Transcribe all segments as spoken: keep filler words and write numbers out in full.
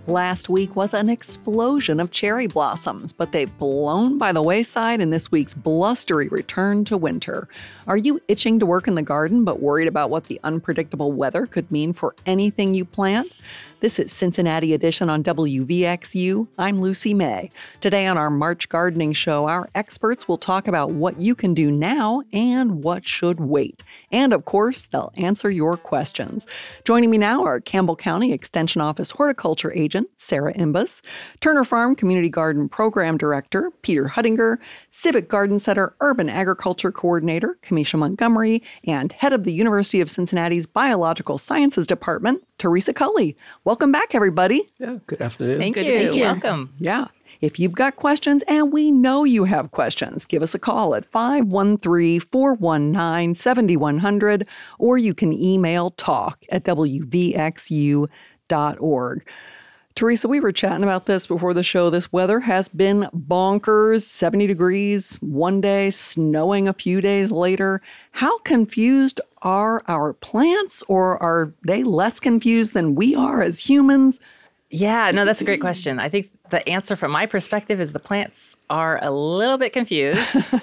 Last week was an explosion of cherry blossoms, but they've blown by the wayside in this week's blustery return to winter. Are you itching to work in the garden but worried about what the unpredictable weather could mean for anything you plant? This is Cincinnati Edition on W V X U. I'm Lucy May. Today on our March Gardening Show, our experts will talk about what you can do now and what should wait. And of course, they'll answer your questions. Joining me now are Campbell County Extension Office Horticulture Agent Sarah Imbus, Turner Farm Community Garden Program Director Peter Huttinger, Civic Garden Center Urban Agriculture Coordinator Kamisha Montgomery, and Head of the University of Cincinnati's Biological Sciences Department, Teresa Cully. Welcome back, everybody. Yeah, good afternoon. Thank Good you. to be here. Welcome. Yeah. If you've got questions, and we know you have questions, give us a call at five one three, four one nine, seven one zero zero, or you can email talk at w v x u dot org. Teresa, we were chatting about this before the show. This weather has been bonkers, seventy degrees one day, snowing a few days later. How confused are our plants, or are they less confused than we are as humans? Yeah, no, that's a great question. I think the answer from my perspective is the plants are a little bit confused.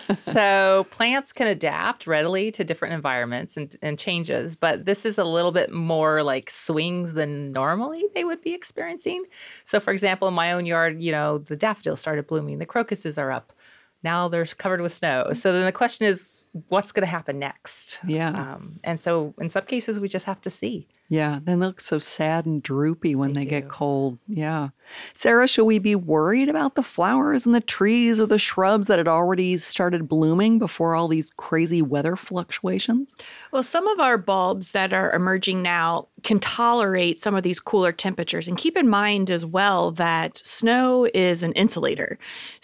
So plants can adapt readily to different environments and, and changes, but this is a little bit more like swings than normally they would be experiencing. So for example, in my own yard, you know, the daffodils started blooming, the crocuses are up. Now they're covered with snow. So then the question is, what's going to happen next? Yeah. Um, and so in some cases, we just have to see. Yeah, they look so sad and droopy when they, They get do. cold. Yeah. Sarah, should we be worried about the flowers and the trees or the shrubs that had already started blooming before all these crazy weather fluctuations? Well, some of our bulbs that are emerging now can tolerate some of these cooler temperatures. And keep in mind as well that snow is an insulator.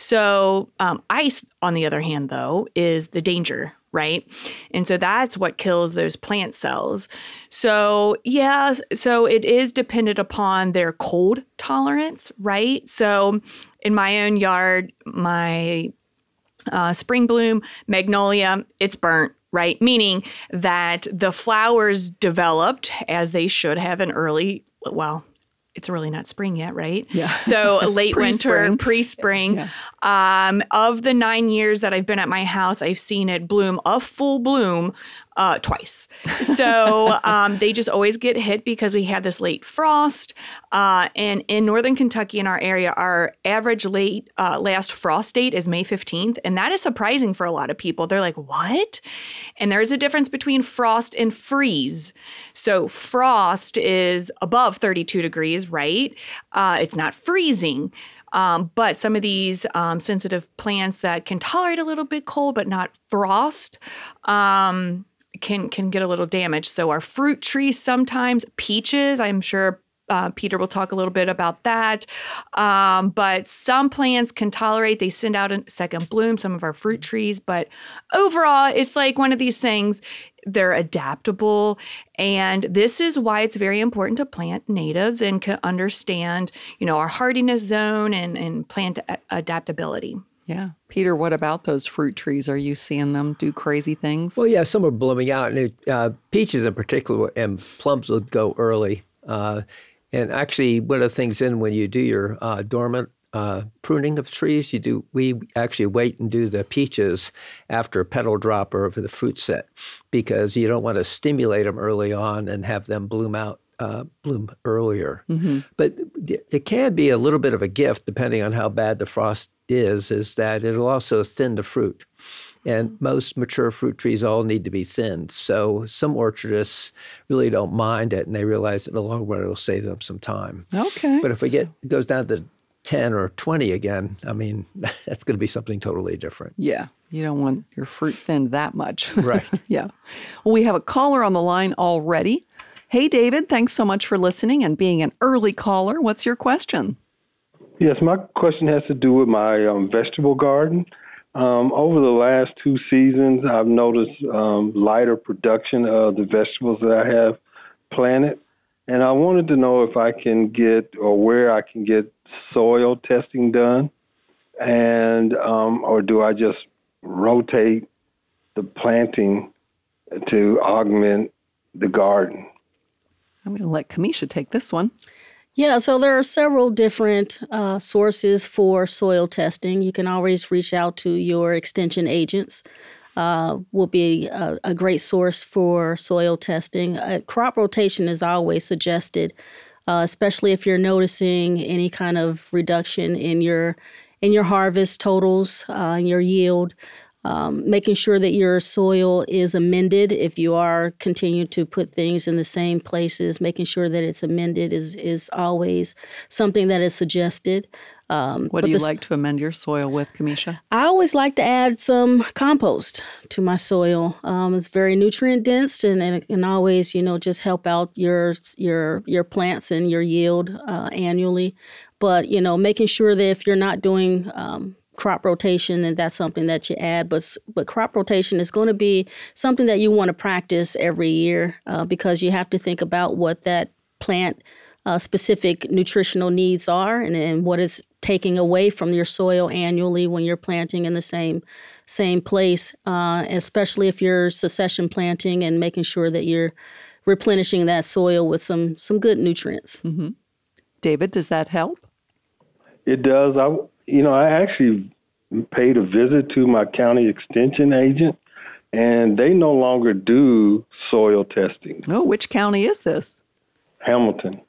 So um, ice, on the other hand, though, is the danger, right? And so that's what kills those plant cells. So yeah, so it is dependent upon their cold tolerance, right? So in my own yard, my uh, spring bloom magnolia, it's burnt, right? Meaning that the flowers developed as they should have in early, well, it's really not spring yet, right? Yeah. So late Pre-spring. winter, pre-spring. Yeah. Um, of the nine years that I've been at my house, I've seen it bloom a full bloom uh, twice. So um, they just always get hit because we had this late frost. Uh, and in northern Kentucky, in our area, our average late uh, last frost date is May fifteenth. And that is surprising for a lot of people. They're like, what? And there's a difference between frost and freeze. So frost is above thirty-two degrees, right? Uh, it's not freezing. Um, but some of these um, sensitive plants that can tolerate a little bit cold but not frost um, can can get a little damaged. So our fruit trees sometimes, peaches, I'm sure uh, Peter will talk a little bit about that. Um, but some plants can tolerate, they send out a second bloom, some of our fruit trees. But overall, it's like one of these things. They're adaptable. And this is why it's very important to plant natives and to understand, you know, our hardiness zone and, and plant a- adaptability. Yeah. Peter, what about those fruit trees? Are you seeing them do crazy things? Well, yeah, some are blooming out, and it, uh, peaches in particular and plums would go early. Uh, and actually, one of the things in when you do your uh, dormant uh, pruning of trees, you do we actually wait and do the peaches after petal drop or for the fruit set, because you don't want to stimulate them early on and have them bloom out. Uh, bloom earlier. Mm-hmm. But it can be a little bit of a gift, depending on how bad the frost is, is that it'll also thin the fruit. And most mature fruit trees all need to be thinned. So some orchardists really don't mind it, and they realize that in the long run it'll save them some time. Okay. But if we get it goes down to ten or twenty again, I mean, that's going to be something totally different. Yeah. You don't want your fruit thinned that much. Right. Yeah. Well, we have a caller on the line already. Hey, David, thanks so much for listening and being an early caller. What's your question? Yes, my question has to do with my um, vegetable garden. Um, over the last two seasons, I've noticed um, lighter production of the vegetables that I have planted. And I wanted to know if I can get, or where I can get soil testing done, and um, or do I just rotate the planting to augment the garden? I'm going to let Kamisha take this one. Yeah, so there are several different uh, sources for soil testing. You can always reach out to your extension agents. Uh, will be a, a great source for soil testing. Uh, crop rotation is always suggested, uh, especially if you're noticing any kind of reduction in your in your harvest totals, uh, your yield. Um, making sure that your soil is amended if you are continuing to put things in the same places, making sure that it's amended is is always something that is suggested. Um, What do you like to amend your soil with, Kamisha? I always like to add some compost to my soil. Um, it's very nutrient dense and, and and always, you know, just help out your your your plants and your yield uh, annually. But, you know, making sure that if you're not doing um, crop rotation, then that's something that you add. But but crop rotation is going to be something that you want to practice every year uh, because you have to think about what that plant uh, specific nutritional needs are and, and what is taking away from your soil annually when you're planting in the same same place, uh, especially if you're succession planting and making sure that you're replenishing that soil with some some good nutrients. Mm-hmm. David, does that help? It does. I, you know, I actually paid a visit to my county extension agent, and they no longer do soil testing. Oh, which county is this? Hamilton.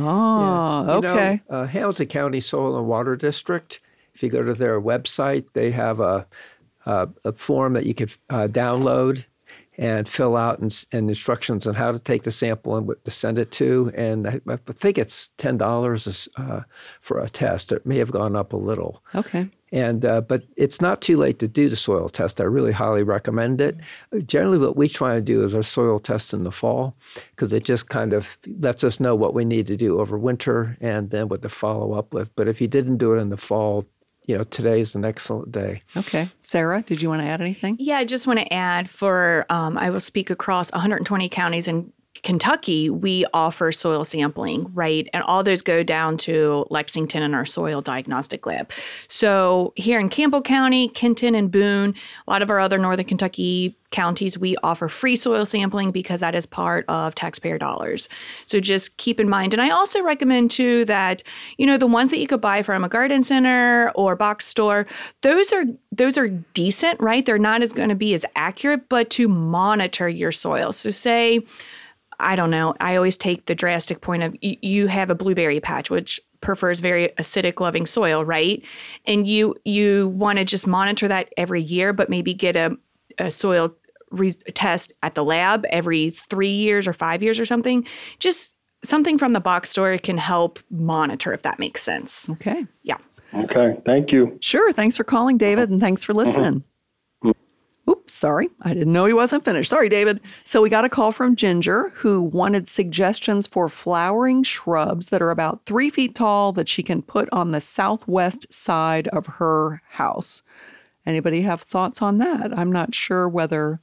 Oh, Yeah. You okay. know, uh, Hamilton County Soil and Water District, if you go to their website, they have a, a, a form that you could uh, download and fill out and, and instructions on how to take the sample and what to send it to. And I, I think it's ten dollars uh, for a test. It may have gone up a little. Okay. And uh, but it's not too late to do the soil test. I really highly recommend it. Generally, what we try to do is our soil test in the fall because it just kind of lets us know what we need to do over winter and then what to follow up with. But if you didn't do it in the fall, you know, today is an excellent day. Okay. Sarah, did you want to add anything? Yeah, I just want to add for, um, I will speak across one hundred twenty counties in Kentucky, we offer soil sampling, right? And all those go down to Lexington and our soil diagnostic lab. So here in Campbell County, Kenton and Boone, a lot of our other Northern Kentucky counties, we offer free soil sampling because that is part of taxpayer dollars. So just keep in mind. And I also recommend too that, you know, the ones that you could buy from a garden center or box store, those are those are decent, right? They're not as going to be as accurate, but to monitor your soil. So say, I don't know, I always take the drastic point of you, you have a blueberry patch, which prefers very acidic loving soil, right? And you you want to just monitor that every year, but maybe get a, a soil re- test at the lab every three years or five years or something. Just something from the box store can help monitor, if that makes sense. Okay. Yeah. Okay. Thank you. Sure. Thanks for calling, David, and thanks for listening. Oops, sorry. I didn't know he wasn't finished. Sorry, David. So we got a call from Ginger, who wanted suggestions for flowering shrubs that are about three feet tall that she can put on the southwest side of her house. Anybody have thoughts on that? I'm not sure whether,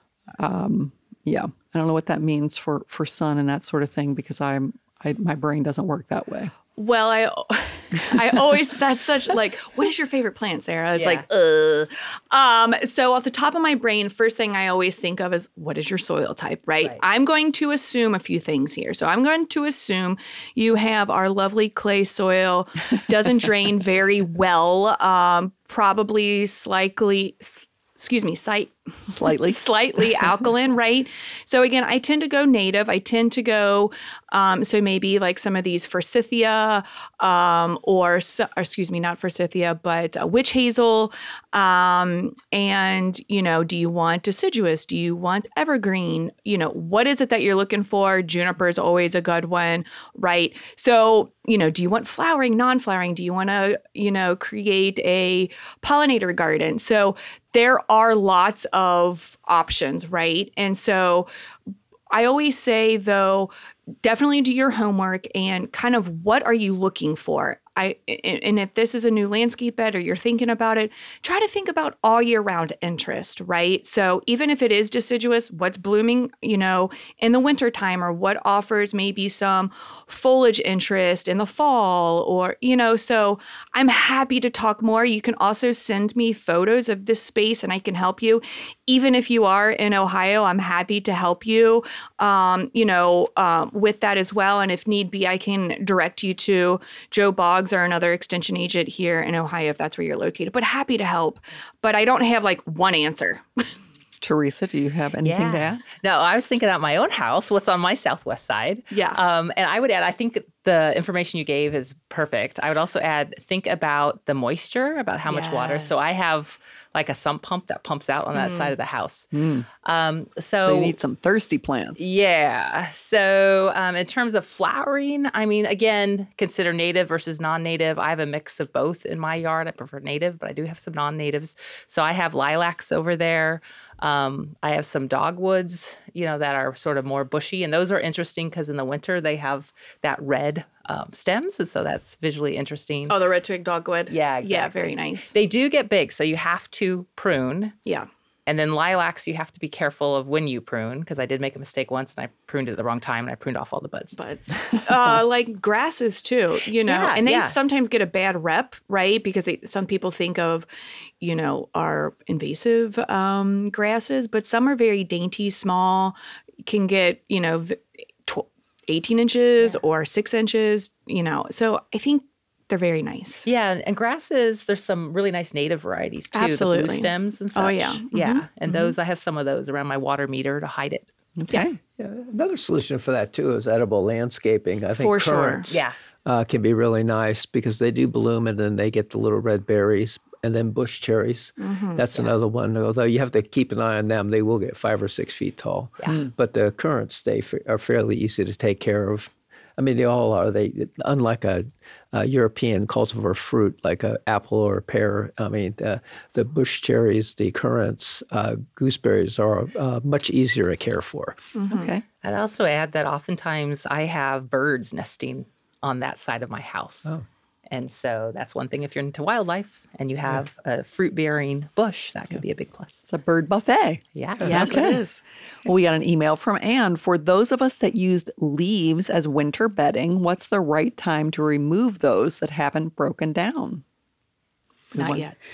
um, yeah, I don't know what that means for, for sun and that sort of thing because I'm, I, my brain doesn't work that way. Well, I I always, that's such like, what is your favorite plant, Sarah? It's Yeah. like, uh. Um, so off the top of my brain, first thing I always think of is what is your soil type, right? Right. I'm going to assume a few things here. So I'm going to assume you have our lovely clay soil, doesn't drain very well, um, probably slightly, excuse me, slight, Slightly. slightly alkaline, right? So again, I tend to go native. I tend to go, um, so maybe like some of these forsythia, um, or, so- or excuse me, not forsythia, but uh, witch hazel. Um, and, you know, do you want deciduous? Do you want evergreen? You know, what is it that you're looking for? Juniper is always a good one, right? So, you know, do you want flowering, non-flowering? Do you want to, you know, create a pollinator garden? So there are lots of options, right? And so I always say, though, definitely do your homework and kind of what are you looking for? I and if this is a new landscape bed or you're thinking about it, try to think about all year round interest, right? So even if it is deciduous, what's blooming, you know, in the wintertime or what offers maybe some foliage interest in the fall or, you know, so I'm happy to talk more. You can also send me photos of this space and I can help you. Even if you are in Ohio, I'm happy to help you, um, you know, um, with that as well. And if need be, I can direct you to Joe Boggs or another extension agent here in Ohio if that's where you're located. But happy to help. But I don't have like one answer. Teresa, do you have anything to add? No, I was thinking about my own house, what's on my southwest side. Yeah. Um, and I would add, I think the information you gave is perfect. I would also add, think about the moisture, about how much water. So I have like a sump pump that pumps out on that Mm. side of the house. Mm. Um, so, So you need some thirsty plants. yeah. So um, in terms of flowering, I mean, again, consider native versus non-native. I have a mix of both in my yard. I prefer native, but I do have some non-natives. So I have lilacs over there. Um, I have some dogwoods, you know, that are sort of more bushy. And those are interesting because in the winter they have that red um, stems. And so that's visually interesting. Oh, the red twig dogwood. Yeah, Yeah, exactly. very nice. They do get big. So you have to prune. Yeah. And then lilacs, you have to be careful of when you prune, because I did make a mistake once and I pruned it at the wrong time and I pruned off all the buds. But uh, like grasses too, you know, Yeah, and they yeah. sometimes get a bad rep, right? Because they, some people think of, you know, are invasive um, grasses, but some are very dainty, small, can get, you know, v- tw- eighteen inches or six inches, you know. So I think they're very nice. Yeah, and grasses, there's some really nice native varieties too. The Absolutely. blue stems and such. Oh, yeah. Yeah, Mhm. and those, I have some of those around my water meter to hide it. Okay. Yeah, another solution for that too is edible landscaping. I think For sure. currants Yeah. uh, can be really nice because they do bloom and then they get the little red berries. And then bush cherries. Mm-hmm. That's another one. Although you have to keep an eye on them, they will get five or six feet tall. Yeah. But the currants, they f- are fairly easy to take care of. I mean, they all are. They unlike a, a European cultivar fruit like an apple or a pear. I mean, the, the bush cherries, the currants, uh, gooseberries are uh, much easier to care for. Okay. I'd also add that oftentimes I have birds nesting on that side of my house. Oh. And so that's one thing if you're into wildlife and you have a fruit-bearing bush, that could be a big plus. It's a bird buffet. Yeah. Yes, Okay. it is. Well, we got an email from Anne. For those of us that used leaves as winter bedding, what's the right time to remove those that haven't broken down? Not One- yet.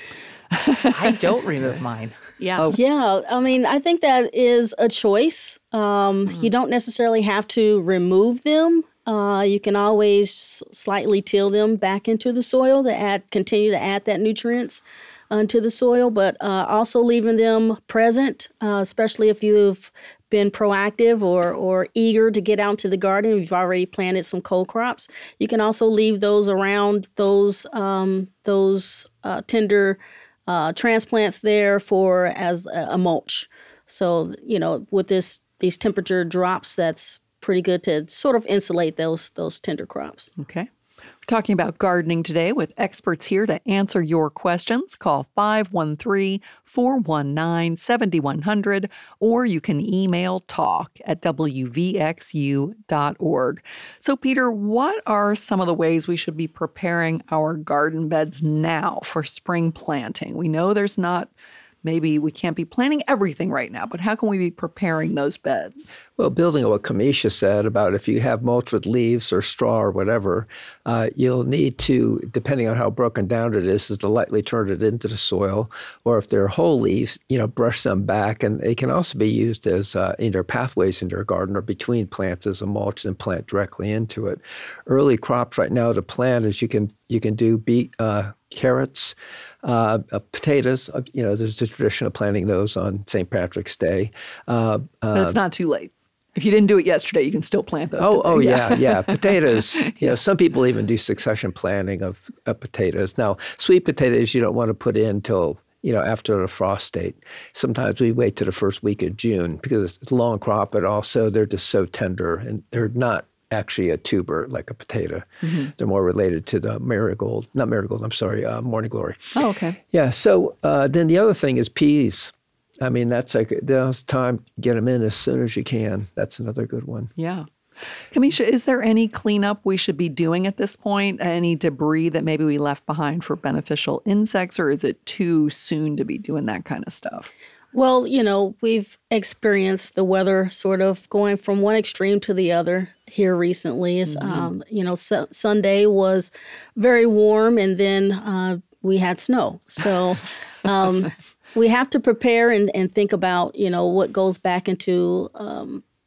I don't remove mine. Yeah. Oh. Yeah, I mean, I think that is a choice. Um, You don't necessarily have to remove them. Uh, you can always s- slightly till them back into the soil to add, continue to add that nutrients uh, to the soil, but uh, also leaving them present, uh, especially if you've been proactive or or eager to get out into the garden. You've already planted some cold crops. You can also leave those around those um, those uh, tender uh, transplants there for as a, a mulch. So you know, with this these temperature drops, that's pretty good to sort of insulate those those tender crops. Okay. We're talking about gardening today with experts here to answer your questions. Call five one three, four one nine, seven one zero zero or you can email talk at w v x u dot org. So, Peter, what are some of the ways we should be preparing our garden beds now for spring planting? We know there's not Maybe we can't be planting everything right now, but how can we be preparing those beds? Well, building on what Kamisha said about if you have mulch with leaves or straw or whatever, uh, you'll need to, depending on how broken down it is, is to lightly turn it into the soil. Or if they're whole leaves, you know, brush them back. And they can also be used as uh, either pathways in your garden or between plants as a mulch and plant directly into it. Early crops right now to plant is you can you can do beet, uh, carrots, uh, uh, potatoes. Uh, you know, there's a tradition of planting those on Saint Patrick's Day. Uh, But it's not too late. If you didn't do it yesterday, you can still plant those. Oh, today. oh yeah, yeah. Potatoes. You know, some people even do succession planting of, of potatoes. Now, sweet potatoes you don't want to put in till you know after the frost date. Sometimes we wait to the first week of June because it's a long crop, but also they're just so tender and they're not actually a tuber like a potato. Mm-hmm. They're more related to the marigold, not marigold. I'm sorry, uh, morning glory. Oh, okay. Yeah. So uh, then the other thing is peas. I mean, that's like there's time. Get them in as soon as you can. That's another good one. Yeah. Kamisha, is there any cleanup we should be doing at this point? Any debris that maybe we left behind for beneficial insects, or is it too soon to be doing that kind of stuff? Well, you know, we've experienced the weather sort of going from one extreme to the other here recently. It's, mm-hmm. um, you know, su- Sunday was very warm, and then uh, we had snow. So um, we have to prepare and, and think about, you know, what goes back into um,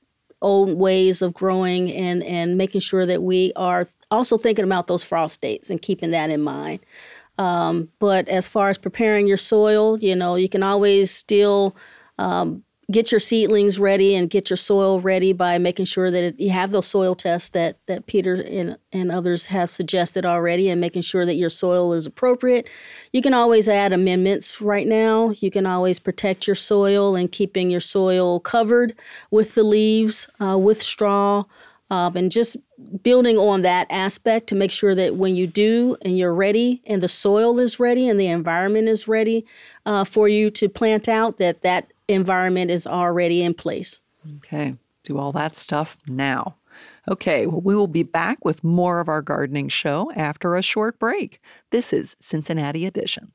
old ways of growing and, and making sure that we are also thinking about those frost dates and keeping that in mind. Um, but as far as preparing your soil, you know, you can always still um, get your seedlings ready and get your soil ready by making sure that it, you have those soil tests that that Peter and, and others have suggested already, and making sure that your soil is appropriate. You can always add amendments right now. You can always protect your soil and keeping your soil covered with the leaves, uh, with straw, um, and just building on that aspect to make sure that when you do and you're ready and the soil is ready and the environment is ready uh, for you to plant out, that that environment is already in place. Okay, do all that stuff now. Okay, well, we will be back with more of our gardening show after a short break. This is Cincinnati Edition.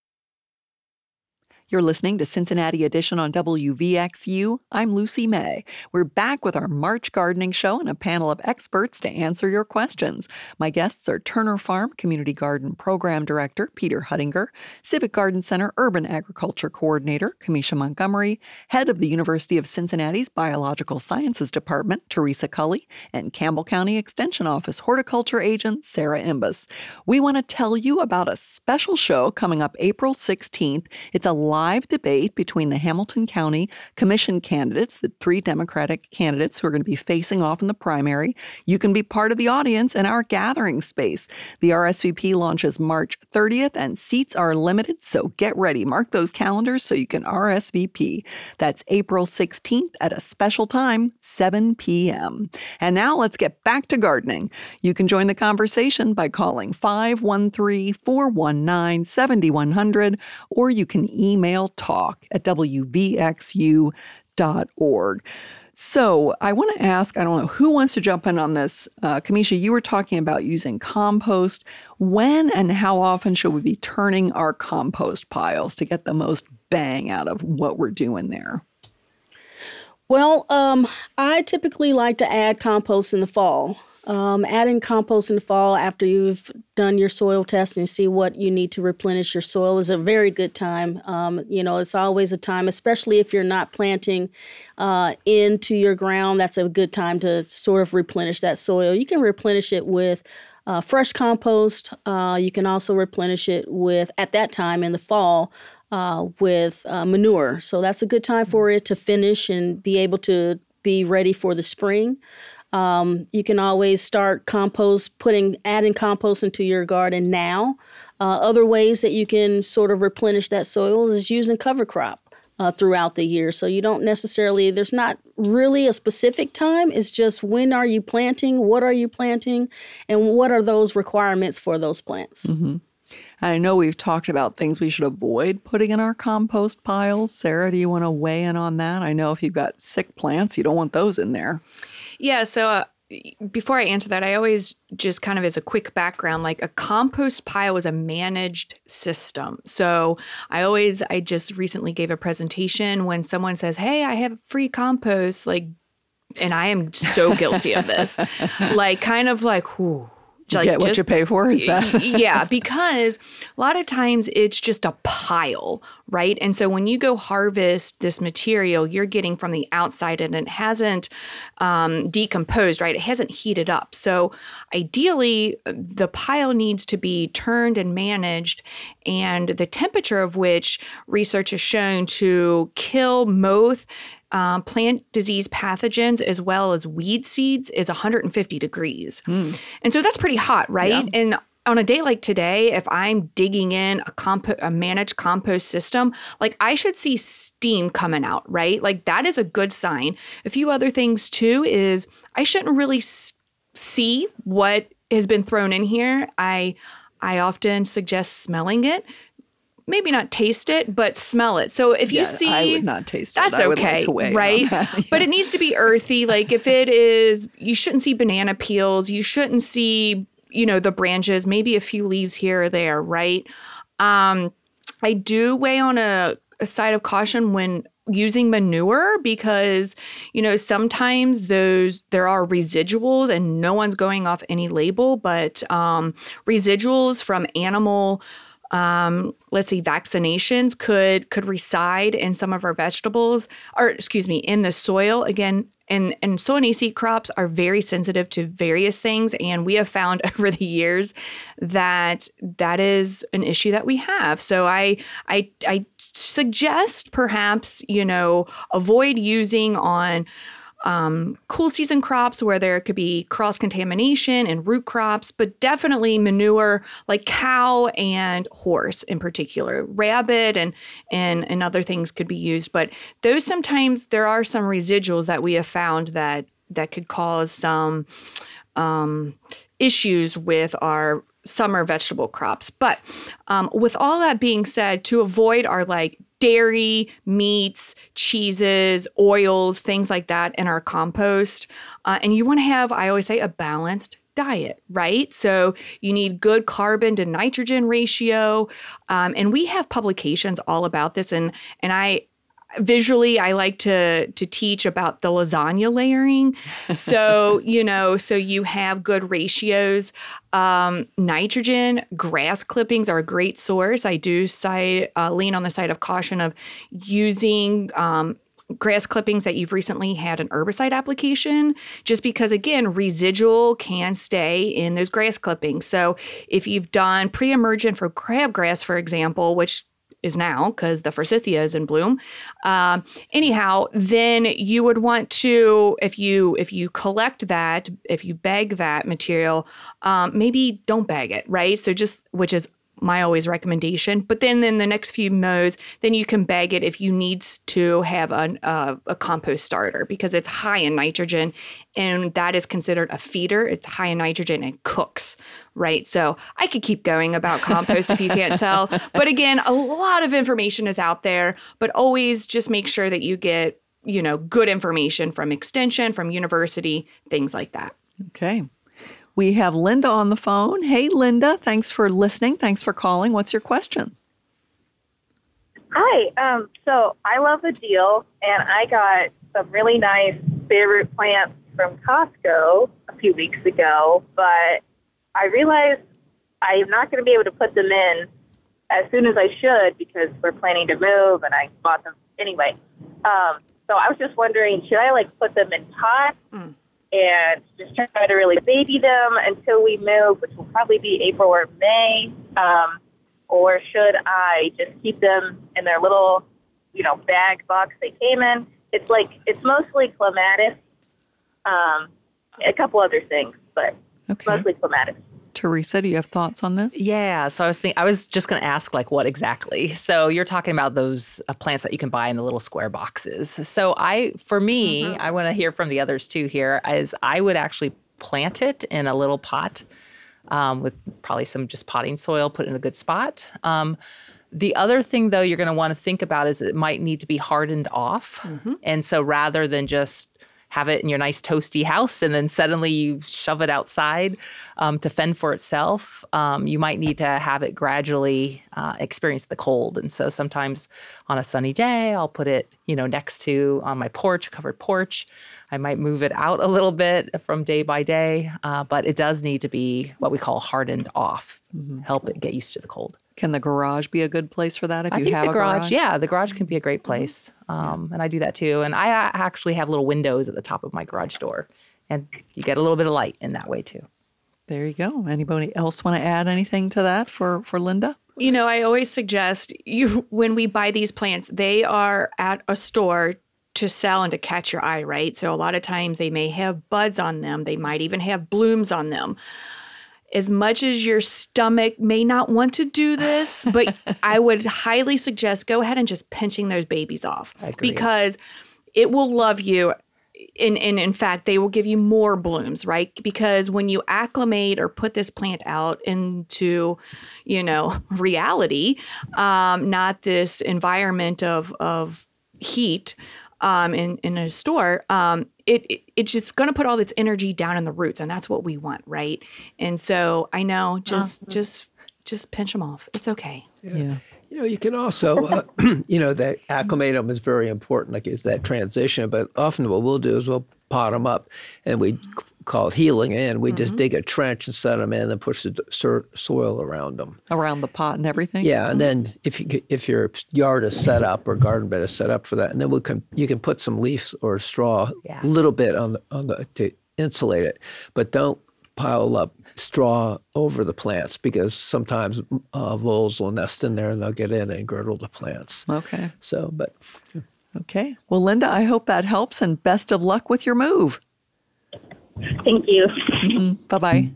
You're listening to Cincinnati Edition on W V X U. I'm Lucy May. We're back with our March gardening show and a panel of experts to answer your questions. My guests are Turner Farm Community Garden Program Director Peter Huttinger, Civic Garden Center Urban Agriculture Coordinator Kamisha Montgomery, Head of the University of Cincinnati's Biological Sciences Department Teresa Cully, and Campbell County Extension Office Horticulture Agent Sarah Imbus. We want to tell you about a special show coming up April sixteenth. It's a live live debate between the Hamilton County Commission candidates, the three Democratic candidates who are going to be facing off in the primary. You can be part of the audience in our gathering space. The R S V P launches March thirtieth and seats are limited, so get ready. Mark those calendars so you can R S V P. That's April sixteenth at a special time, seven p.m. And now let's get back to gardening. You can join the conversation by calling five one three, four one nine, seven one zero zero, or you can email talk at w v x u dot org. So I want to ask, I don't know, who wants to jump in on this? Uh, Kamisha, you were talking about using compost. When and how often should we be turning our compost piles to get the most bang out of what we're doing there? Well, um, I typically like to add compost in the fall. Um, adding compost in the fall after you've done your soil test and see what you need to replenish your soil is a very good time. Um, you know, it's always a time, especially if you're not planting uh, into your ground, that's a good time to sort of replenish that soil. You can replenish it with uh, fresh compost. Uh, you can also replenish it with, at that time in the fall, uh, with uh, manure. So that's a good time for it to finish and be able to be ready for the spring. Um, you can always start compost, putting, adding compost into your garden now. Uh, other ways that you can sort of replenish that soil is using cover crop uh, throughout the year. So you don't necessarily, there's not really a specific time. It's just when are you planting, what are you planting, and what are those requirements for those plants. Mm-hmm. I know we've talked about things we should avoid putting in our compost piles. Sarah, do you want to weigh in on that? I know if you've got sick plants, you don't want those in there. Yeah, so uh, before I answer that, I always just kind of as a quick background, like a compost pile is a managed system. So I always, I just recently gave a presentation when someone says, hey, I have free compost, like, and I am so guilty of this, like kind of like, whew. Like get what just, you pay for, is that? Yeah, because a lot of times it's just a pile, right? And so when you go harvest this material, you're getting from the outside and it hasn't um, decomposed, right? It hasn't heated up. So ideally, the pile needs to be turned and managed, and the temperature of which research has shown to kill moth, Um, plant disease pathogens as well as weed seeds is one hundred fifty degrees. Mm. And so that's pretty hot, right? Yeah. And on a day like today, if I'm digging in a, compo- a managed compost system, like I should see steam coming out, right? Like that is a good sign. A few other things too is I shouldn't really s- see what has been thrown in here. I I often suggest smelling it. Maybe not taste it, but smell it. So if you yeah, see, I would not taste it. That's I would okay, like to weigh right? That, yeah. But it needs to be earthy. Like if it is, you shouldn't see banana peels. You shouldn't see, you know, the branches. Maybe a few leaves here or there, right? Um, I do weigh on a, a side of caution when using manure because, you know, sometimes those there are residuals and no one's going off any label, but um, residuals from animal um, let's see, vaccinations could could reside in some of our vegetables, or excuse me, in the soil. Again, and, and Solanaceae crops are very sensitive to various things. And we have found over the years that that is an issue that we have. So I, I, I suggest perhaps, you know, avoid using on Um, cool season crops where there could be cross-contamination and root crops, but definitely manure like cow and horse in particular. Rabbit and, and, and other things could be used, but those sometimes there are some residuals that we have found that, that could cause some um, issues with our summer vegetable crops. But um, with all that being said, to avoid our like dairy, meats, cheeses, oils, things like that in our compost. Uh, and you want to have, I always say, a balanced diet, right? So you need good carbon to nitrogen ratio. Um, and we have publications all about this. And, and I, visually, I like to to teach about the lasagna layering. So, you know, so you have good ratios. Um, nitrogen, grass clippings are a great source. I do side, uh, lean on the side of caution of using um, grass clippings that you've recently had an herbicide application, just because, again, residual can stay in those grass clippings. So if you've done pre-emergent for crabgrass, for example, which is now because the forsythia is in bloom. Um, anyhow, then you would want to, if you if you collect that, if you bag that material, um, maybe don't bag it, right? So just, which is my always recommendation. But then in the next few mows, then you can bag it if you need to have a, a, a compost starter because it's high in nitrogen and that is considered a feeder. It's high in nitrogen and cooks, right? So I could keep going about compost if you can't tell. But again, a lot of information is out there, but always just make sure that you get, you know, good information from Extension, from university, things like that. Okay. We have Linda on the phone. Hey, Linda, thanks for listening. Thanks for calling. What's your question? Hi. Um, so I love the deal, and I got some really nice favorite plants from Costco a few weeks ago, but I realized I'm not going to be able to put them in as soon as I should because we're planning to move, and I bought them anyway. Um, so I was just wondering, should I, like, put them in pots? Mm. And just try to really baby them until we move, which will probably be April or May? Um, or should I just keep them in their little, you know, bag box they came in? It's like, it's mostly clematis, um, a couple other things, but okay. Mostly clematis. Teresa, do you have thoughts on this? Yeah. So I was thinking, I was just going to ask, like, what exactly? So you're talking about those uh, plants that you can buy in the little square boxes. So I, for me, mm-hmm. I want to hear from the others too here, is I would actually plant it in a little pot um, with probably some just potting soil, put it in a good spot. Um, the other thing, though, you're going to want to think about is it might need to be hardened off. Mm-hmm. And so rather than just have it in your nice toasty house and then suddenly you shove it outside um, to fend for itself, um, you might need to have it gradually uh, experience the cold. And so sometimes on a sunny day, I'll put it, you know, next to on my porch, covered porch. I might move it out a little bit from day by day, uh, but it does need to be what we call hardened off, mm-hmm. help it get used to the cold. Can the garage be a good place for that if I you think have the a garage, garage? Yeah, the garage can be a great place. Um, yeah. And I do that too. And I actually have little windows at the top of my garage door. And you get a little bit of light in that way too. There you go. Anybody else want to add anything to that for, for Linda? You know, I always suggest you when we buy these plants, they are at a store to sell and to catch your eye, right? So a lot of times they may have buds on them. They might even have blooms on them. As much as your stomach may not want to do this, but I would highly suggest go ahead and just pinching those babies off because it will love you. And, and in fact, they will give you more blooms, right? Because when you acclimate or put this plant out into, you know, reality, um, not this environment of, of heat, Um, in, in a store, um, it, it it's just going to put all its energy down in the roots, and that's what we want, right? And so I know, just uh, just just pinch them off. It's okay. Yeah. yeah. You know, you can also, uh, you know, that acclimatum is very important, like it's that transition. But often what we'll do is we'll pot them up, and we called healing in. We mm-hmm. just dig a trench and set them in and push the so- soil around them. Around the pot and everything? Yeah, mm-hmm. and then if you if your yard is set up or garden bed is set up for that, and then we can you can put some leaves or straw a yeah. little bit on the on the to insulate it, but don't pile up straw over the plants because sometimes uh, voles will nest in there and they'll get in and girdle the plants. Okay. So, but okay. Well, Linda, I hope that helps, and best of luck with your move. Thank you. Mm-hmm. Bye-bye.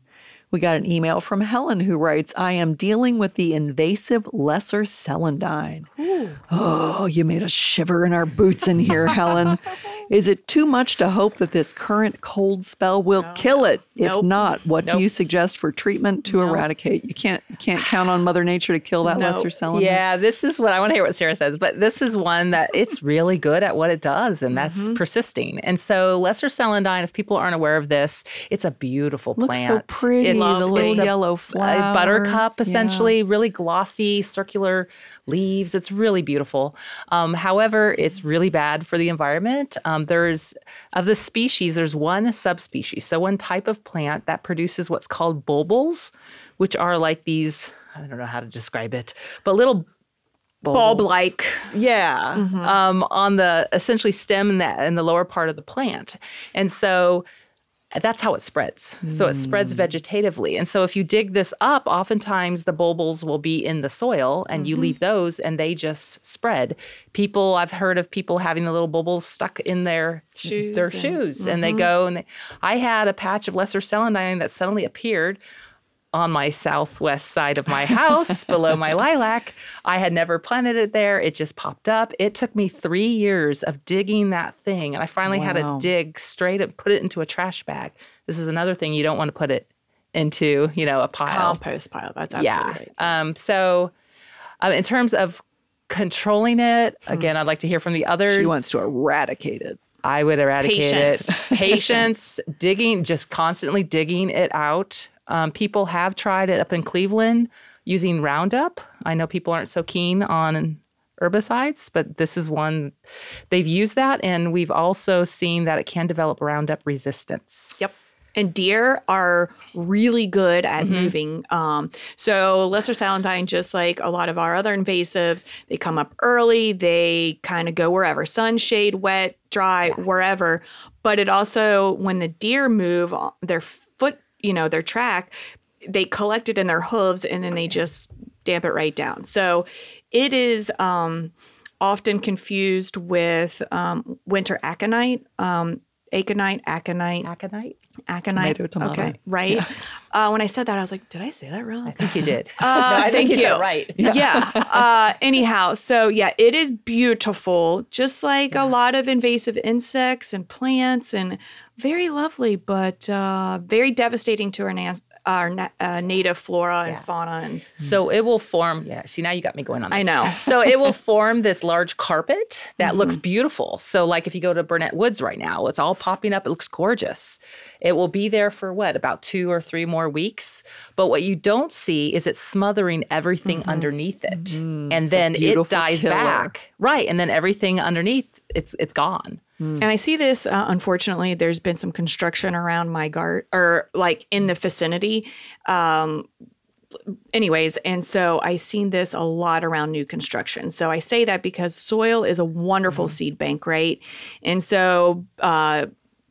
We got an email from Helen who writes, I am dealing with the invasive lesser celandine. Ooh. Oh, you made us shiver in our boots in here, Helen. Is it too much to hope that this current cold spell will no. kill it? If nope. not, what nope. do you suggest for treatment to nope. eradicate? You can't you can't count on Mother Nature to kill that nope. lesser celandine. Yeah, this is what I want to hear what Sarah says, but this is one that it's really good at what it does, and that's mm-hmm. persisting. And so lesser celandine, if people aren't aware of this, it's a beautiful Looks plant. so pretty, it's, the little it's a, yellow flowers. A buttercup, essentially, yeah. really glossy, circular leaves. It's really beautiful. Um, however, it's really bad for the environment. Um, there's, of the species, there's one subspecies, so one type of plant that produces what's called bulbils, which are like these, I don't know how to describe it, but little bulb-like. Yeah, mm-hmm. um, on the essentially stem and the, in the lower part of the plant. And so that's how it spreads. Mm. So it spreads vegetatively. And so if you dig this up, oftentimes the bulbils will be in the soil and mm-hmm. you leave those and they just spread. People, I've heard of people having the little bulbils stuck in their shoes. Their and, shoes. Mm-hmm. And they go and they, I had a patch of lesser celandine that suddenly appeared on my southwest side of my house below my lilac. I had never planted it there. It just popped up. It took me three years of digging that thing. And I finally wow. had to dig straight and put it into a trash bag. This is another thing. You don't want to put it into, you know, a pile. Compost pile. That's absolutely yeah. right. Um, so um, in terms of controlling it, hmm. again, I'd like to hear from the others. She wants to eradicate it. I would eradicate Patience. it. Patience, digging, just constantly digging it out. Um, people have tried it up in Cleveland using Roundup. I know people aren't so keen on herbicides, but this is one they've used that. And we've also seen that it can develop Roundup resistance. Yep. And deer are really good at mm-hmm. moving. Um, so lesser celandine, just like a lot of our other invasives, they come up early. They kind of go wherever, sunshade, wet, dry, yeah. wherever. But it also, when the deer move, their foot, you know, their track, they collect it in their hooves and then they just damp it right down. So it is um, often confused with um, winter aconite, um, aconite, aconite. Aconite? Aconite. Tomato, tomato. Okay, right? Yeah. Uh, when I said that, I was like, did I say that wrong? I think you did. Uh, no, I thank think you you. said right. Yeah. yeah. Uh, anyhow, so yeah, it is beautiful, just like yeah. a lot of invasive insects and plants, and very lovely, but uh, very devastating to our, na- our na- uh, native flora and yeah. fauna. And so it will form, yeah, see, now you got me going on this. I know. So it will form this large carpet that mm-hmm. looks beautiful. So like if you go to Burnett Woods right now, it's all popping up. It looks gorgeous. It will be there for what, about two or three more weeks. But what you don't see is it's smothering everything mm-hmm. underneath it. Mm-hmm. And it's then it dies killer. back. Right. And then everything underneath, it's it's gone. Mm. And I see this, uh, unfortunately, there's been some construction around my garden, or like in the vicinity. Um, anyways, and so I've seen this a lot around new construction. So I say that because soil is a wonderful mm-hmm. seed bank, right? And so uh,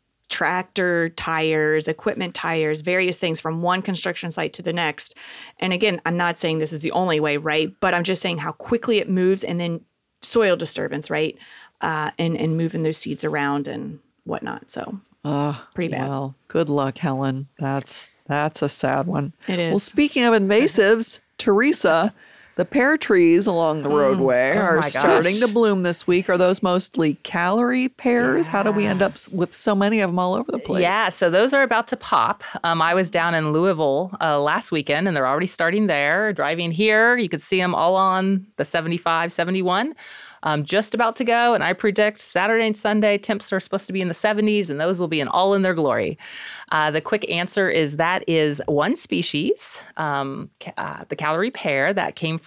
tractor tires, equipment tires, various things from one construction site to the next. And again, I'm not saying this is the only way, right? But I'm just saying how quickly it moves, and then soil disturbance, right? Uh, and, and moving those seeds around and whatnot. So uh, pretty bad. Well, good luck, Helen. That's that's a sad one. It is. Well, speaking of invasives, Teresa, the pear trees along the roadway oh are starting to bloom this week. Are those mostly calorie pears? Yeah. How do we end up with so many of them all over the place? Yeah, so those are about to pop. Um, I was down in Louisville uh, last weekend, and they're already starting there. Driving here, you could see them all on the seventy-five, seventy-one. Um, just about to go, and I predict Saturday and Sunday temps are supposed to be in the seventies, and those will be in all in their glory. Uh, the quick answer is that is one species, um, uh, the calorie pear that came from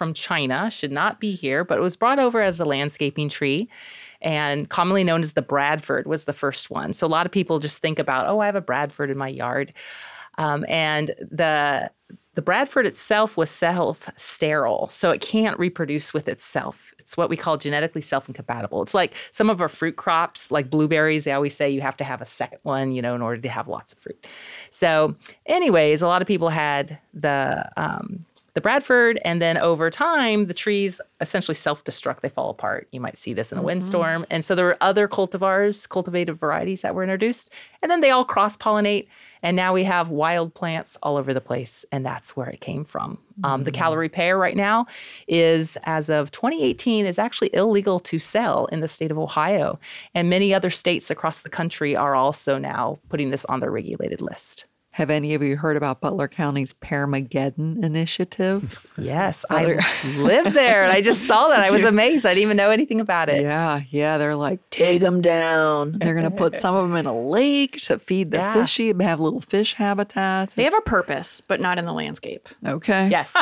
from China, should not be here, but it was brought over as a landscaping tree and commonly known as the Bradford was the first one. So a lot of people just think about, oh, I have a Bradford in my yard. Um, and the the Bradford itself was self-sterile, so it can't reproduce with itself. It's what we call genetically self-incompatible. It's like some of our fruit crops, like blueberries, they always say you have to have a second one, you know, in order to have lots of fruit. So anyways, a lot of people had the um, the Bradford, and then over time, the trees essentially self-destruct. They fall apart. You might see this in a mm-hmm. windstorm. And so there were other cultivars, cultivated varieties that were introduced, and then they all cross-pollinate. And now we have wild plants all over the place, and that's where it came from. Mm-hmm. Um, the Callery pear right now is, as of twenty eighteen, is actually illegal to sell in the state of Ohio. And many other states across the country are also now putting this on their regulated list. Have any of you heard about Butler County's Pearmageddon initiative? Yes, I live there, and I just saw that. I was amazed. I didn't even know anything about it. Yeah, yeah. They're like, take them down. They're going to put some of them in a lake to feed the Yeah. fishy, have little fish habitats. They have a purpose, but not in the landscape. Okay. Yes.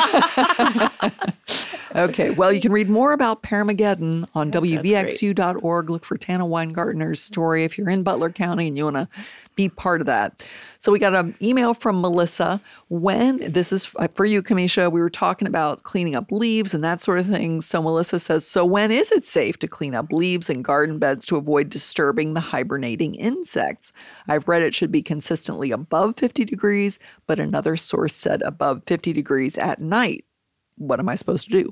Okay. Well, you can read more about Pearmageddon on W V X U great. dot org. Look for Tana Weingartner's story if you're in Butler County and you want to be part of that. So we got an email from Melissa. When, this is for you, Kamisha, we were talking about cleaning up leaves and that sort of thing. So Melissa says, so when is it safe to clean up leaves in garden beds to avoid disturbing the hibernating insects? I've read it should be consistently above fifty degrees, but another source said above fifty degrees at night. What am I supposed to do?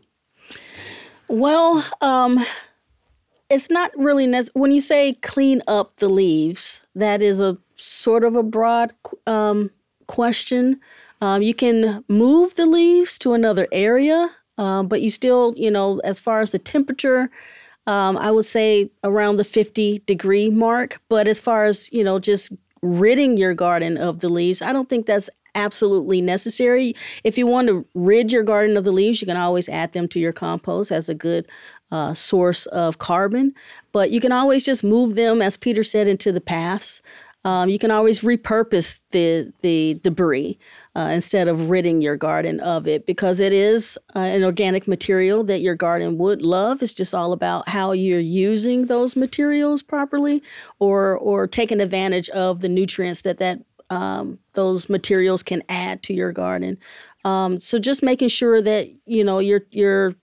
Well, um, it's not really necessary. When you say clean up the leaves, that is a sort of a broad um, question. Um, you can move the leaves to another area, um, but you still, you know, as far as the temperature, um, I would say around the fifty degree mark. But as far as, you know, just ridding your garden of the leaves, I don't think that's absolutely necessary. If you want to rid your garden of the leaves, you can always add them to your compost as a good uh, source of carbon. But you can always just move them, as Peter said, into the paths. Um, you can always repurpose the the debris uh, instead of ridding your garden of it, because it is uh, an organic material that your garden would love. It's just all about how you're using those materials properly, or or taking advantage of the nutrients that that Um, those materials can add to your garden. Um, so just making sure that, you know, you're you're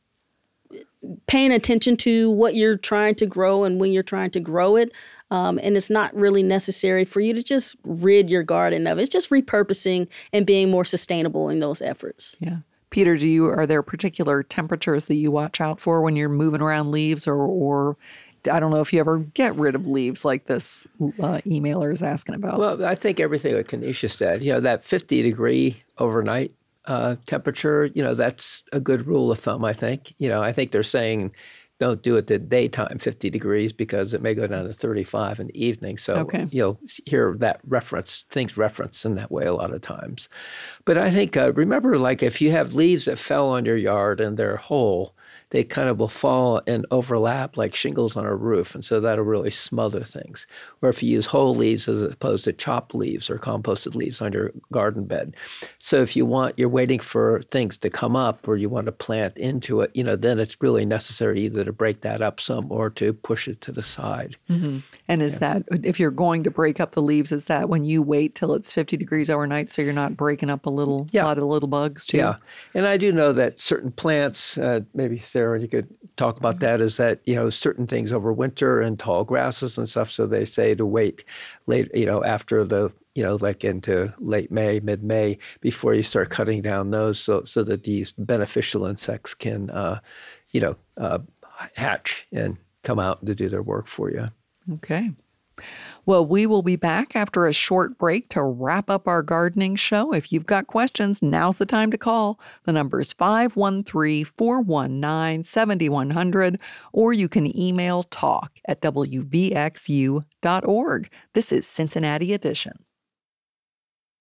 paying attention to what you're trying to grow and when you're trying to grow it. Um, and it's not really necessary for you to just rid your garden of it. It's just repurposing and being more sustainable in those efforts. Yeah. Peter, do you are there particular temperatures that you watch out for when you're moving around leaves, or or I don't know if you ever get rid of leaves like this uh, emailer is asking about? Well, I think everything that Kanisha said, you know, that fifty degree overnight uh, temperature, you know, that's a good rule of thumb, I think. You know, I think they're saying don't do it at daytime, fifty degrees, because it may go down to thirty-five in the evening. So, okay. you'll hear that reference, things referenced in that way a lot of times. But I think, uh, remember, like if you have leaves that fell on your yard and they're whole, they kind of will fall and overlap like shingles on a roof. And so that'll really smother things. Or if you use whole leaves as opposed to chopped leaves or composted leaves on your garden bed. So if you want, you're waiting for things to come up or you want to plant into it, you know, then it's really necessary either to break that up some or to push it to the side. Mm-hmm. And is yeah. that, if you're going to break up the leaves, is that when you wait till it's fifty degrees overnight so you're not breaking up a little, yeah. a lot of little bugs too? Yeah. And I do know that certain plants, uh, maybe Sarah, you could talk about that, is that, you know, certain things over winter and tall grasses and stuff. So they say to wait late, you know, after the, you know, like into late May, mid-May, before you start cutting down those so, so that these beneficial insects can, uh, you know, uh, hatch and come out to do their work for you. Okay. Well, we will be back after a short break to wrap up our gardening show. If you've got questions, now's the time to call. The number is five one three, four one nine, seven one zero zero, or you can email talk at W V X U dot org. This is Cincinnati Edition.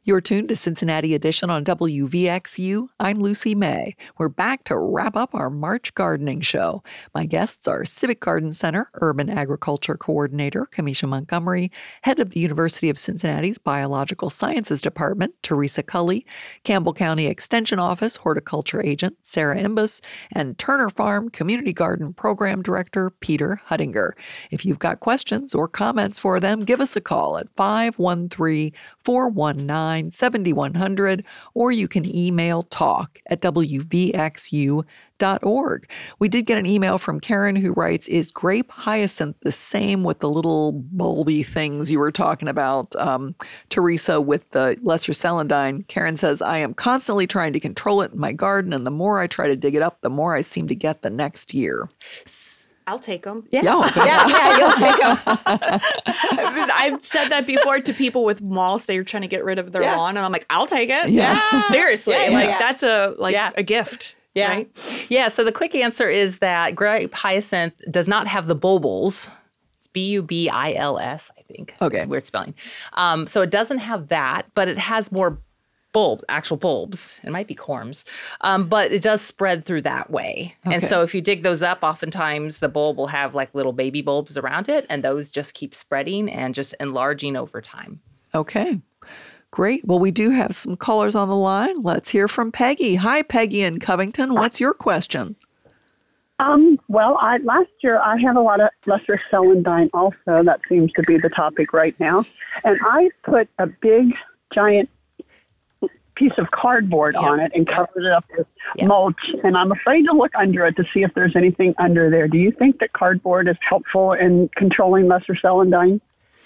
You're tuned to Cincinnati Edition on W V X U. I'm Lucy May. We're back to wrap up our March gardening show. My guests are Civic Garden Center Urban Agriculture Coordinator Kamisha Montgomery, Head of the University of Cincinnati's Biological Sciences Department Teresa Cully, Campbell County Extension Office Horticulture Agent Sarah Imbus, and Turner Farm Community Garden Program Director Peter Huttinger. If you've got questions or comments for them, give us a call at five one three, four one nine, seven one zero zero, or you can email talk at w v x u dot org. We did get an email from Karen who writes, is grape hyacinth the same with the little bulby things you were talking about, um, Teresa, with the lesser celandine? Karen says, I am constantly trying to control it in my garden, and the more I try to dig it up, the more I seem to get the next year. I'll take them. Yeah, Yeah, yeah, yeah, you'll take them. I've said that before to people with moss. They're trying to get rid of their Yeah. lawn, and I'm like, I'll take it. Yeah. Seriously, Yeah, yeah, like yeah. that's a like Yeah. a gift. Yeah. Right? Yeah. So the quick answer is that grape hyacinth does not have the bulbils. It's B U B I L S, I think. Okay. It's weird spelling. Um, so it doesn't have that, but it has more bulb, actual bulbs. It might be corms, um, but it does spread through that way. And Okay. so if you dig those up, oftentimes the bulb will have like little baby bulbs around it, and those just keep spreading and just enlarging over time. Okay, great. Well, we do have some callers on the line. Let's hear from Peggy. Hi, Peggy in Covington. What's your question? Um, well, I, last year I had a lot of lesser celandine also. That seems to be the topic right now. And I put a big, giant piece of cardboard Yep. on it and covered it up with Yep. mulch. And I'm afraid to look under it to see if there's anything under there. Do you think that cardboard is helpful in controlling lesser celandine?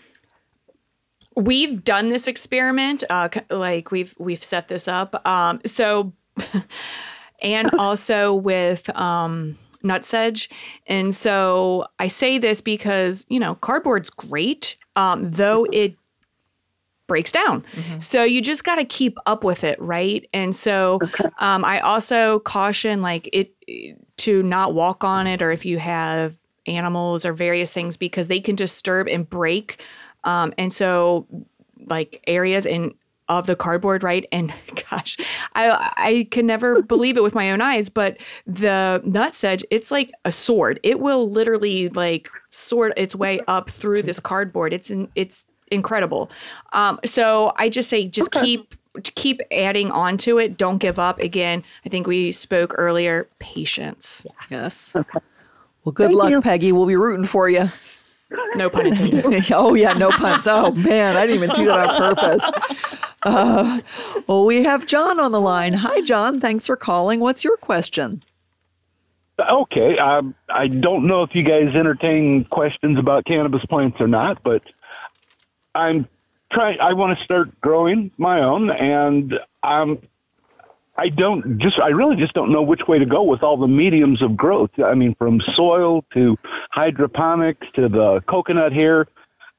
We've done this experiment. Uh, c- like we've we've set this up. Um, so, and also with um, nutsedge. And so I say this because you know cardboard's great, um, though it breaks down. So you just got to keep up with it, right? And so um, I also caution like it to not walk on it, or if you have animals or various things, because they can disturb and break. Um, and so like areas in of the cardboard, right? And gosh, I I can never believe it with my own eyes, but the nutsedge, it's like a sword. It will literally like sword its way up through this cardboard. It's in, it's incredible. Um, so I just say, just keep, keep adding on to it. Don't give up. Again, I think we spoke earlier, patience. Yes. Well, good Thank luck, you. Peggy. We'll be rooting for you. No pun intended. Oh, yeah, no puns. Oh, man, I didn't even do that on purpose. Uh, well, we have John on the line. Hi, John. Thanks for calling. What's your question? Okay, um, I don't know if you guys entertain questions about cannabis plants or not, but I'm trying. I want to start growing my own, and um, I don't just. I really just don't know which way to go with all the mediums of growth. I mean, from soil to hydroponics to the coconut hair.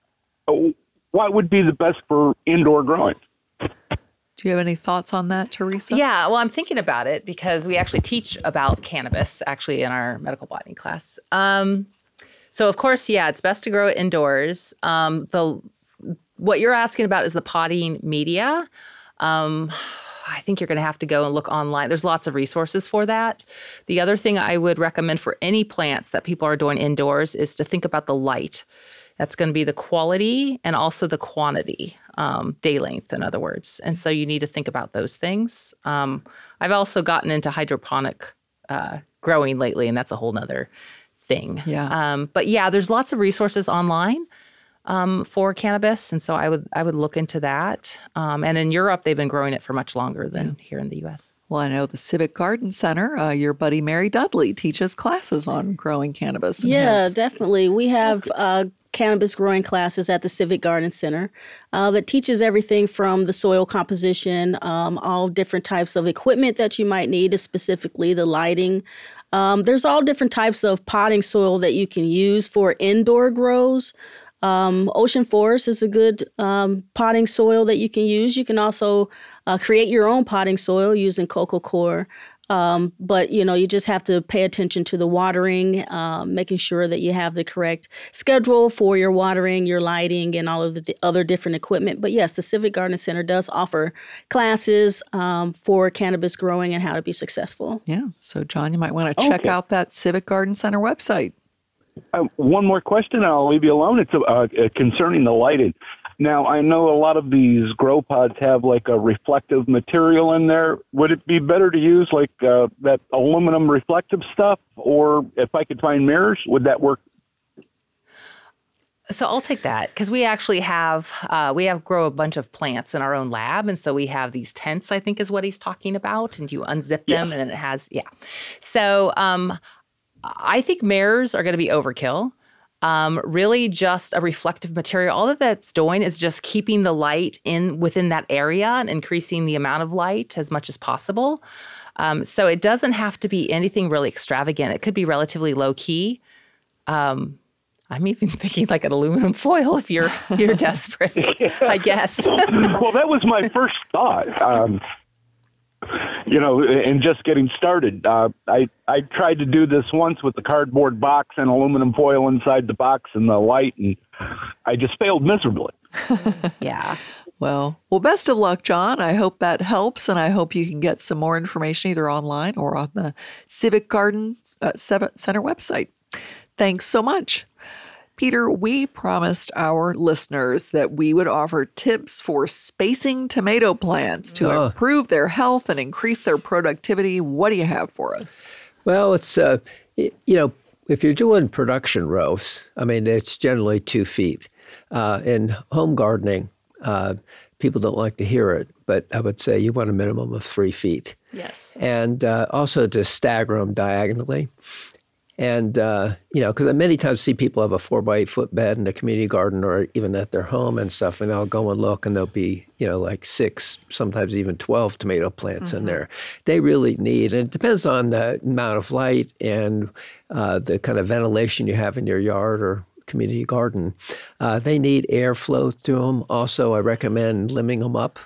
What would be the best for indoor growing? Do you have any thoughts on that, Teresa? Yeah, well, I'm thinking about it because we actually teach about cannabis actually in our medical botany class. Um, so, of course, yeah, it's best to grow it indoors. Um, the what you're asking about is the potting media. Um, I think you're going to have to go and look online. There's lots of resources for that. The other thing I would recommend for any plants that people are doing indoors is to think about the light. That's going to be the quality and also the quantity, um, day length, in other words. And so you need to think about those things. Um, I've also gotten into hydroponic uh, growing lately, and that's a whole nother thing. Yeah. Um, but yeah, there's lots of resources online um, for cannabis, and so I would I would look into that. Um, and in Europe, they've been growing it for much longer than here in the U S. Well, I know the Civic Garden Center, uh, your buddy Mary Dudley teaches classes on growing cannabis. and Yeah, has- definitely. We have uh, cannabis growing classes at the Civic Garden Center uh, that teaches everything from the soil composition, um, all different types of equipment that you might need, specifically the lighting. Um, there's all different types of potting soil that you can use for indoor grows. Um, Ocean Forest is a good um, potting soil that you can use. You can also uh, create your own potting soil using Coco Coir. Um, but, you know, you just have to pay attention to the watering, um, making sure that you have the correct schedule for your watering, your lighting, and all of the other different equipment. But yes, the Civic Garden Center does offer classes um, for cannabis growing and how to be successful. Yeah. So, John, you might want to check Okay. out that Civic Garden Center website. Uh, one more question, and I'll leave you alone. It's uh, uh, concerning the lighting. Now, I know a lot of these grow pods have like a reflective material in there. Would it be better to use like uh, that aluminum reflective stuff, or if I could find mirrors, would that work? So I'll take that because we actually have uh, we have grow a bunch of plants in our own lab, and so we have these tents. I think is what he's talking about, and you unzip them, and then it has yeah. So um, I think mirrors are going to be overkill. Um, really just a reflective material. All that that's doing is just keeping the light in within that area and increasing the amount of light as much as possible. Um, so it doesn't have to be anything really extravagant. It could be relatively low key. Um, I'm even thinking like an aluminum foil if you're you're desperate, I guess. Well, that was my first thought. Um, you know, and just getting started. Uh, I, I tried to do this once with the cardboard box and aluminum foil inside the box and the light, and I just failed miserably. Yeah. Well, well, best of luck, John. I hope that helps, and I hope you can get some more information either online or on the Civic Garden uh, Center website. Thanks so much. Peter, we promised our listeners that we would offer tips for spacing tomato plants to Oh. improve their health and increase their productivity. What do you have for us? Well, it's, uh, y- you know, if you're doing production rows, I mean, it's generally two feet. Uh, in home gardening, uh, people don't like to hear it, but I would say you want a minimum of three feet. Yes. And uh, also to stagger them diagonally. And, uh, you know, because I many times see people have a four by eight foot bed in a community garden or even at their home and stuff, and I'll go and look and there'll be, you know, like six, sometimes even twelve tomato plants Mm-hmm. in there. They really need, and it depends on the amount of light and uh, the kind of ventilation you have in your yard or community garden. Uh, they need airflow through them. Also, I recommend limbing them up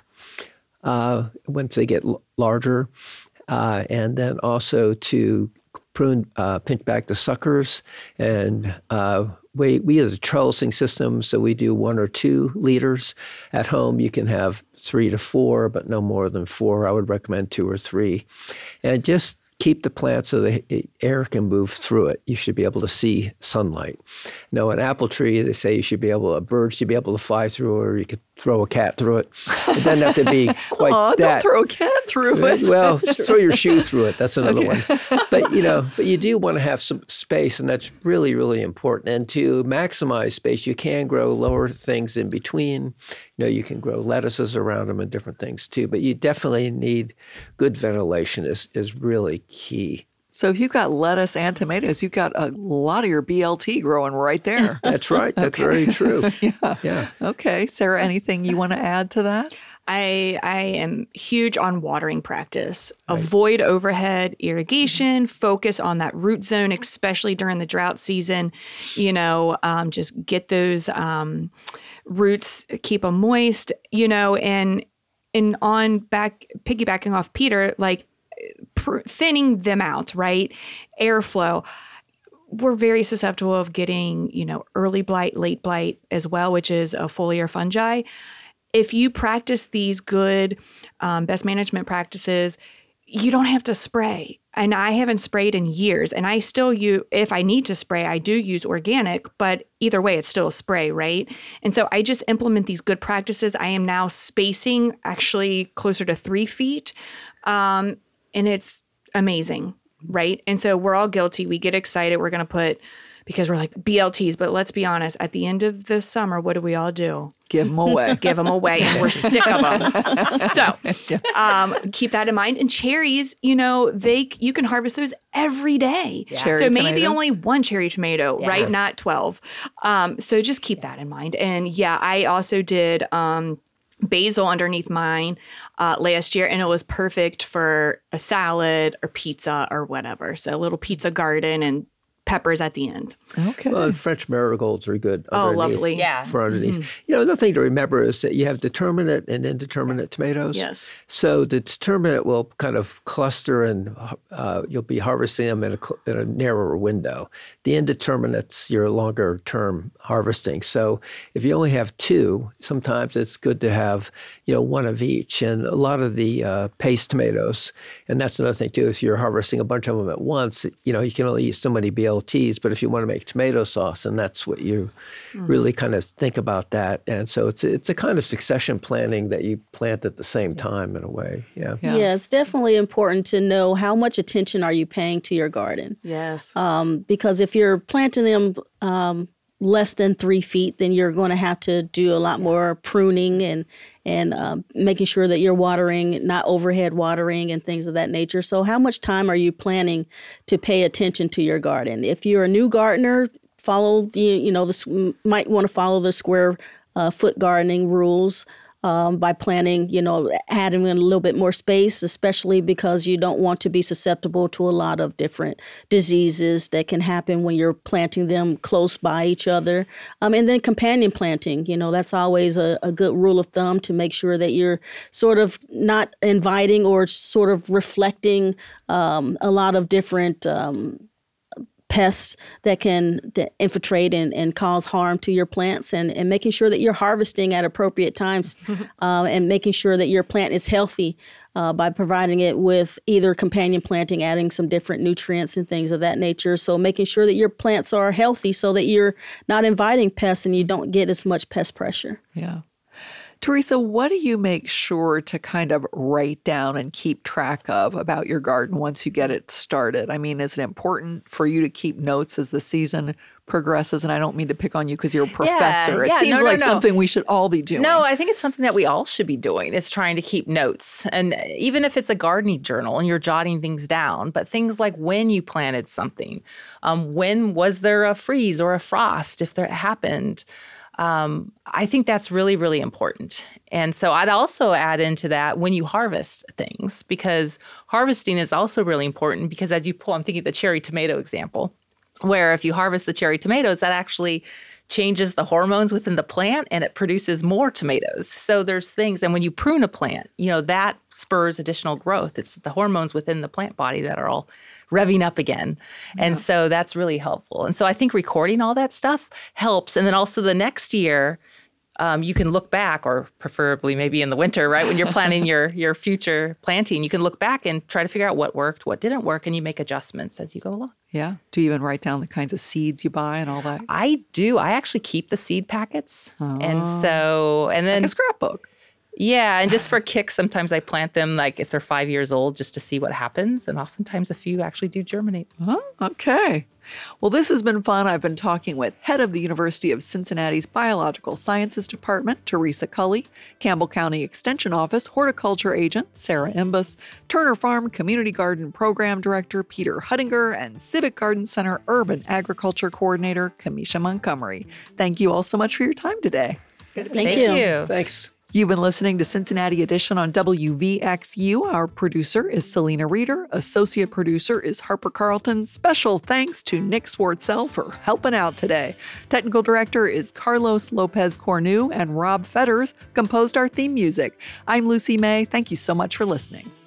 uh, once they get l- larger. Uh, and then also to prune, uh, pinch back the suckers. And uh, we, we use a trellising system, so we do one or two liters. At home, you can have three to four, but no more than four. I would recommend two or three. And just keep the plant so the air can move through it. You should be able to see sunlight. You know, an apple tree, they say you should be able, a bird should be able to fly through, or you could throw a cat through it. It doesn't have to be quite Aw, that. don't throw a cat through it. Well, throw your shoe through it. That's another one. But, you know, but you do want to have some space, and that's really, really important. And to maximize space, you can grow lower things in between. You know, you can grow lettuces around them and different things too. But you definitely need good ventilation is, is really key. So if you've got lettuce and tomatoes, you've got a lot of your B L T growing right there. That's right. That's very true. Yeah. Yeah. Okay. Sarah, anything you want to add to that? I I am huge on watering practice. Avoid overhead irrigation. Focus on that root zone, especially during the drought season. You know, um, just get those um, roots, keep them moist. You know, and and on back piggybacking off Peter, like pr- thinning them out, right? Airflow. We're very susceptible of getting, you know, early blight, late blight as well, which is a foliar fungi. If you practice these good um, best management practices, you don't have to spray. And I haven't sprayed in years. And I still use, if I need to spray, I do use organic, but either way, it's still a spray, right? And so I just implement these good practices. I am now spacing actually closer to three feet. Um, and it's amazing, right? And so we're all guilty. We get excited. We're going to put, because we're like B L Ts, but let's be honest, at the end of the summer, what do we all do? Give them away. Give them away, and we're sick of them. So um, keep that in mind. And cherries, you know, they you can harvest those every day. Yeah. Cherry so maybe tomatoes? only one cherry tomato, Yeah. right? Not twelve. Um, so just keep that in mind. And yeah, I also did um, basil underneath mine uh, last year, and it was perfect for a salad or pizza or whatever. So a little pizza garden, and peppers at the end. Okay. Well, and French marigolds are good. Oh, underneath- lovely. Yeah. For underneath. Mm-hmm. You know, another thing to remember is that you have determinate and indeterminate tomatoes. Yes. So the determinate will kind of cluster and uh, you'll be harvesting them in a, cl- in a narrower window. The indeterminates, your longer term harvesting. So if you only have two, sometimes it's good to have, you know, one of each. And a lot of the uh, paste tomatoes, and that's another thing too, if you're harvesting a bunch of them at once, you know, you can only eat so many B L Ts, but if you want to make tomato sauce, and that's what you mm. really kind of think about that. And so it's it's a kind of succession planning that you plant at the same time in a way. Yeah. Yeah. yeah, it's definitely important to know how much attention are you paying to your garden. Yes. Um, because if you're planting them um, less than three feet, then you're going to have to do a lot more pruning and and um, making sure that you're watering, not overhead watering and things of that nature. So how much time are you planning to pay attention to your garden? If you're a new gardener, follow the, you know, this might want to follow the square uh, foot gardening rules. Um, by planting, you know, adding in a little bit more space, especially because you don't want to be susceptible to a lot of different diseases that can happen when you're planting them close by each other. Um, and then companion planting, you know, that's always a, a good rule of thumb to make sure that you're sort of not inviting or sort of reflecting um, a lot of different um pests that can that infiltrate and, and cause harm to your plants, and, and making sure that you're harvesting at appropriate times uh, and making sure that your plant is healthy uh, by providing it with either companion planting, adding some different nutrients and things of that nature. So making sure that your plants are healthy so that you're not inviting pests and you don't get as much pest pressure. Yeah. Teresa, what do you make sure to kind of write down and keep track of about your garden once you get it started? I mean, is it important for you to keep notes as the season progresses? And I don't mean to pick on you because you're a professor. Yeah, it seems no, no, like no. something we should all be doing. No, I think it's something that we all should be doing, is trying to keep notes. And even if it's a gardening journal and you're jotting things down, but things like when you planted something, um, when was there a freeze or a frost, if that happened. Um, I think that's really, really important. And so I'd also add into that when you harvest things, because harvesting is also really important, because as you pull, I'm thinking of the cherry tomato example, where if you harvest the cherry tomatoes, that actually changes the hormones within the plant and it produces more tomatoes. So there's things, and when you prune a plant, you know, that spurs additional growth. It's the hormones within the plant body that are all revving up again. Yeah. And so that's really helpful. And so I think recording all that stuff helps. And then also the next year, um, you can look back, or preferably maybe in the winter, right, when you're planning your your future planting, you can look back and try to figure out what worked, what didn't work, and you make adjustments as you go along. Yeah. Do you even write down the kinds of seeds you buy and all that? I do. I actually keep the seed packets. Oh. And so, and then like a scrapbook. Yeah. And just for kicks, sometimes I plant them like if they're five years old just to see what happens. And oftentimes a few actually do germinate. Oh, okay. Well, this has been fun. I've been talking with head of the University of Cincinnati's Biological Sciences Department, Teresa Cully, Campbell County Extension Office Horticulture Agent, Sarah Imbus, Turner Farm Community Garden Program Director, Peter Huttinger, and Civic Garden Center Urban Agriculture Coordinator, Kamisha Montgomery. Thank you all so much for your time today. Thank, Thank you. you. Thanks. You've been listening to Cincinnati Edition on W V X U. Our producer is Selena Reeder. Associate producer is Harper Carlton. Special thanks to Nick Swartzel for helping out today. Technical director is Carlos Lopez Cornu, and Rob Fetters composed our theme music. I'm Lucy May. Thank you so much for listening.